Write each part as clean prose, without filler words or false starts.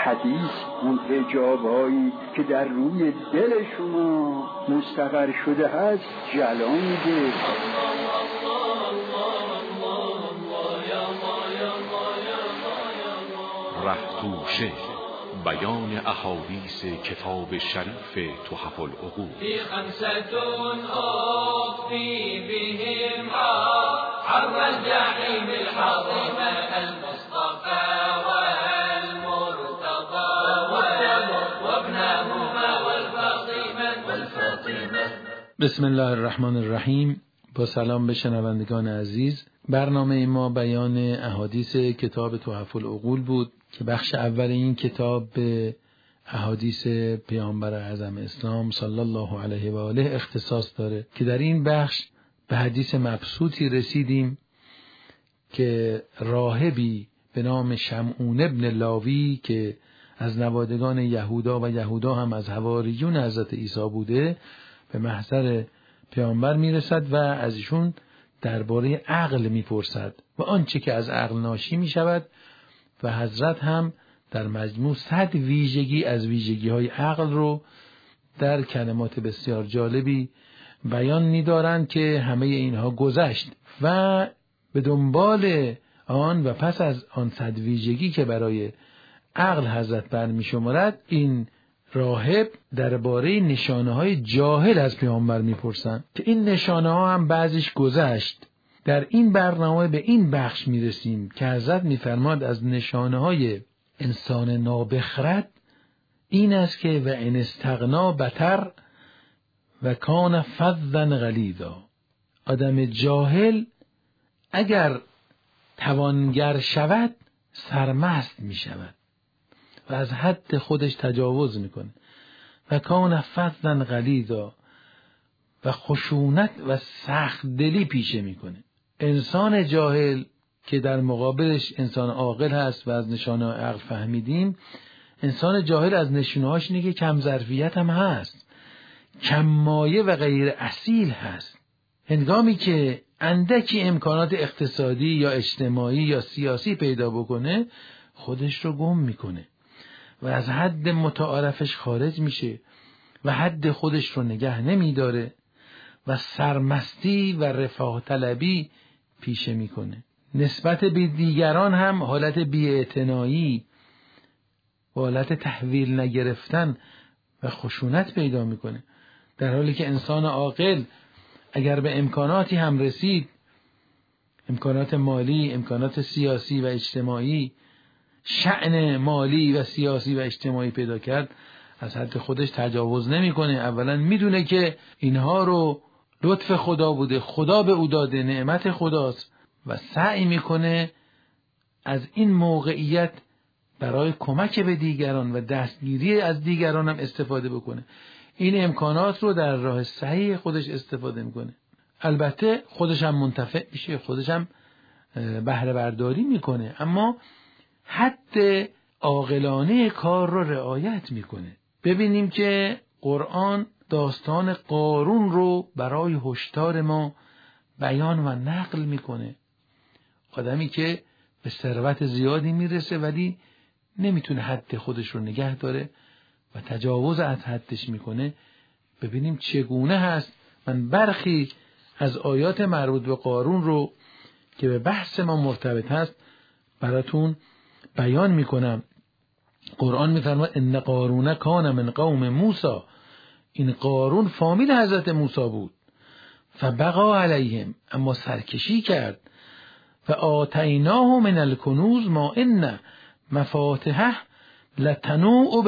حدیث اون حجابایی که در روی دل شما مستقر شده هست جلا میده. رهتوشه بیان احادیث کتاب شریف تحف العقول. فی خمسة أخفی بهم حر الجحیم الحظیم المصطفى والمرتضى وابنهما والفاطمة. بسم الله الرحمن الرحیم. با سلام به شنوندگان عزیز، برنامه ما بیان احادیث کتاب تحف العقول بود که بخش اول این کتاب به احادیث پیامبر اعظم اسلام صلی الله علیه و آله اختصاص داره که در این بخش به حدیث مبسوطی رسیدیم که راهبی به نام شمعون ابن لاوی که از نوادگان یهودا و یهودا هم از حواریون حضرت عیسی بوده به محضر پیامبر میرسد و از ایشون درباره عقل میپرسد و آنچه که از عقل ناشی میشود و حضرت هم در مجموع 100 ویژگی از ویژگی‌های عقل رو در کلمات بسیار جالبی بیان می‌دارند که همه اینها گذشت و به دنبال آن و پس از آن 100 ویژگی که برای عقل حضرت برمی‌شمارد، این راهب درباره نشانه‌های جاهل از پیامبر می‌پرسند که این نشانه‌ها هم بعضیش گذشت. در این برنامه به این بخش میرسیم که حضرت میفرماد از نشانه‌های انسان نابخرد این است که و ان استغنا بتر و کان فظا غلیظا. آدم جاهل اگر توانگر شود سرمست می شود و از حد خودش تجاوز میکنه و کان فظا غلیظا و خشونت و سخت دلی پیشه میکنه. انسان جاهل که در مقابلش انسان عاقل هست و از نشانه عقل فهمیدیم، انسان جاهل از نشانه‌هاش اینه که کم ظرفیت هم هست، کم مایه و غیر اصیل هست. هنگامی که اندکی امکانات اقتصادی یا اجتماعی یا سیاسی پیدا بکنه خودش رو گم میکنه و از حد متعارفش خارج میشه و حد خودش رو نگه نمیداره و سرمستی و رفاه طلبی پیشه میکنه. نسبت به دیگران هم حالت بی‌اعتنایی و حالت تحویل نگرفتن و خشونت پیدا میکنه، در حالی که انسان عاقل اگر به امکاناتی هم رسید، امکانات مالی، امکانات سیاسی و اجتماعی، شأن مالی و سیاسی و اجتماعی پیدا کرد، از حد خودش تجاوز نمیکنه. اولا میدونه که اینها رو لطف خدا بوده، خدا به او داده، نعمت خداست و سعی میکنه از این موقعیت برای کمک به دیگران و دستگیری از دیگران هم استفاده بکنه. این امکانات رو در راه صحیح خودش استفاده میکنه. البته خودش هم منتفع میشه، خودش هم بهره برداری میکنه، اما حد عاقلانه کار رو رعایت میکنه. ببینیم که قرآن داستان قارون رو برای هشدار ما بیان و نقل میکنه. آدمی که به ثروت زیادی میرسه ولی نمیتونه حد خودش رو نگه داره و تجاوز از حدش میکنه. ببینیم چگونه هست. من برخی از آیات مربوط به قارون رو که به بحث ما مرتبط هست براتون بیان میکنم. قرآن میفرماید ان قارون کان من قوم موسی. این قارون فامیل حضرت موسی بود. فبغى علیهم، اما سرکشی کرد. و آتیناه من الکنوز ما ان مفاتحه لتنوء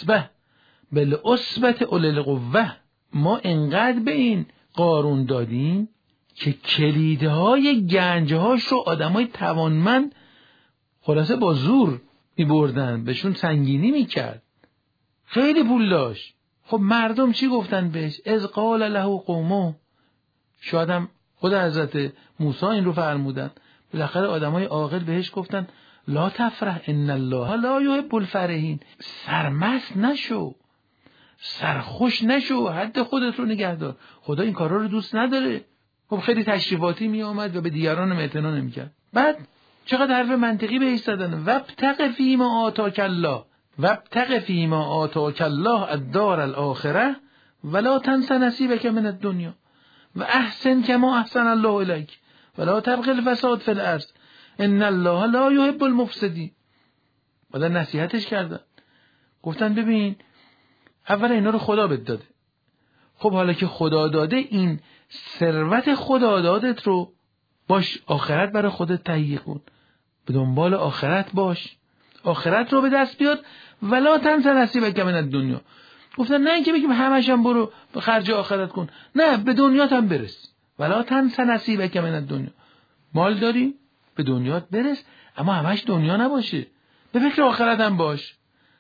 بالعصبة اولی القوة. ما انقدر به این قارون دادیم که کلیدهای گنجهاش رو آدمای توانمند خلاصه با زور میبردن، بهشون سنگینی میکرد. خیلی پول داشت. خب مردم چی گفتن بهش؟ اذ قال له قومه. شاید هم خود حضرت موسی این رو فرمودن. بالاخره آدمای عاقل بهش گفتن لا تفرح ان الله لا یحب الفرحین. سرمست نشو، سرخوش نشو، حد خودت رو نگه دار. خدا این کارا رو دوست نداره. خب خیلی تشریفاتی می آمد و به دیگران هم اعتنا نمی‌کرد. بعد چقدر حرف منطقی بهش زدن. وابتغ فیما آتاک الله وابتغ فیما آتاک الله الدار الاخره ولا تنس نصیبک من الدنیا و احسن کما احسن الله الیک ولا تبغ الفساد فی الارض ان الله لا یحب المفسدین. بعد نصیحتش کردن، گفتن ببین اول اینا رو خدا بهت داده، خب حالا که خدا داده این ثروت خدا دادت رو باش آخرت برای خودت تهیه کن، به دنبال آخرت باش، آخرت رو به دست بیار. ولا تنس نصیبک من الدنیا. گفتن نه اینکه بگیم همش هم برو به خرج آخرت کن، نه به دنیات هم برس. ولا تنس نصیبک من الدنیا، مال داری به دنیات برس، اما همش دنیا نباشه، به فکر آخرت هم باش.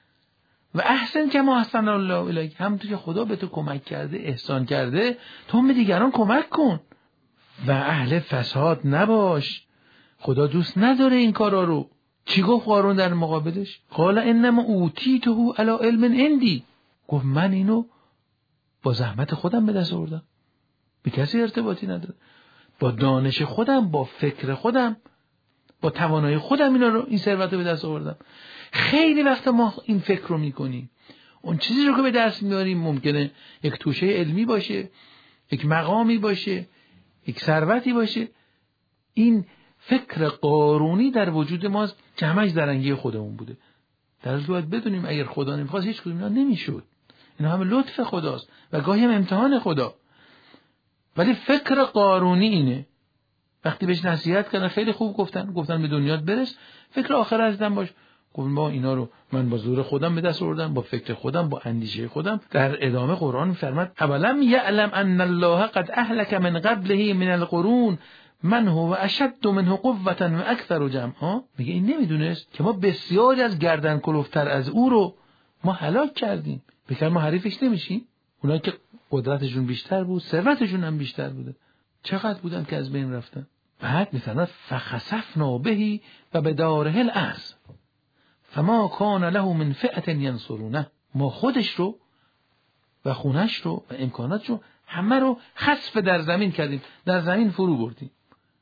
و احسن کما احسن الله الیک، همونطور که خدا به تو کمک کرده، احسان کرده، تو هم به دیگران کمک کن و اهل فساد نباش. خدا دوست نداره این کارا رو. چی گفت قارون در مقابلش؟ قال انما اوتیته علی علم عندی، گفت من اینو با زحمت خودم به دست آوردم، به کسی ارتباطی نداره، با دانش خودم، با فکر خودم، با توانایی خودم این ثروت رو به دست آوردم. خیلی وقت ما این فکر رو میکنیم، اون چیزی رو که به دست میاریم ممکنه یک توشه علمی باشه، یک مقامی باشه، یک ثروتی باشه. این فکر قارونی در وجود ماست که همش درنگی خودمون بوده. در حالی که باید بدونیم اگر خدا نمیخواست هیچ کدوم اینا نمیشد. اینا همه لطف خداست و گاهی هم امتحان خدا. ولی فکر قارونی اینه. وقتی بهش نصیحت کردن خیلی خوب گفتن به دنیات برس، فکر آخرت هم باش. گفتم با اینا رو من با زور خودم به دست آوردم، با فکر خودم، با اندیشه خودم. در ادامه قرآن می‌فرماد اولم یعلم ان الله قد اهلك من قبله من القرون من هو اشد منه قوة و اکثر جمعا. میگه این نمیدونست که ما بسیاری از گردن کلفتر از او رو ما هلاک کردیم. بگم ما حریفش نمیشیم؟ اونایی که قدرتشون بیشتر بود، ثروتشون هم بیشتر بوده، چقدر بودن که از بین رفتن. بعد میفرماد فخسفنا به و بداره الارض فما کان له من فئة ینصرونه. ما خودش رو و خونش رو و امکاناتش رو همه رو خسف در زمین کردیم، در زمین فرو بردیم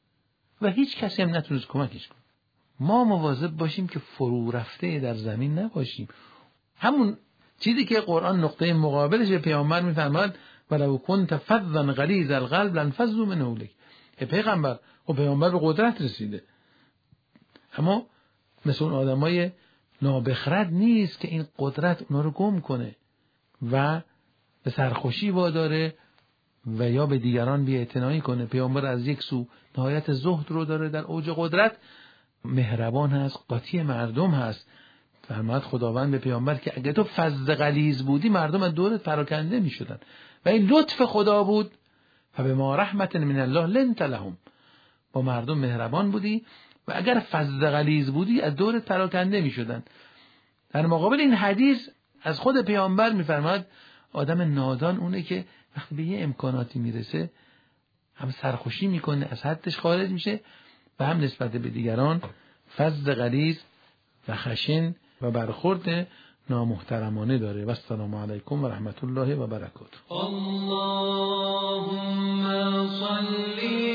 و هیچ کسی هم نتونست کمکش کنه. ما مواظب باشیم که فرو رفته در زمین نباشیم. همون چیزی که قرآن نقطه مقابلش پیامبر میفرماد ولو کنت فظا غلیظ القلب لانفضوا من حولک. پیغمبر و پیامبر به قدرت رسیده، اما مثل اون آدمای نابخرد نیست که این قدرت اونا رو گم کنه و به سرخوشی واداره و یا به دیگران بی‌اعتنایی کنه. پیامبر از یک سو نهایت زهد رو داره، در اوج قدرت مهربان هست، قاطی مردم هست. فرمود خداوند به پیامبر که اگه تو فظ غلیظ بودی مردم از دورت پراکنده میشدن و این لطف خدا بود. فبما رحمت من الله لنت لهم، با مردم مهربان بودی و اگر فظ غلیظ بودی از دورت پراکنده میشدن. در مقابل این حدیث از خود پیامبر میفرماد آدم نادان اونه که وقتی به یه امکاناتی میرسه هم سرخوشی میکنه، از حدش خارج میشه و هم نسبت به دیگران فظ غلیظ و خشن و برخورد نامحترمانه داره. و السلام علیکم و رحمت الله و برکاته. اللهم صل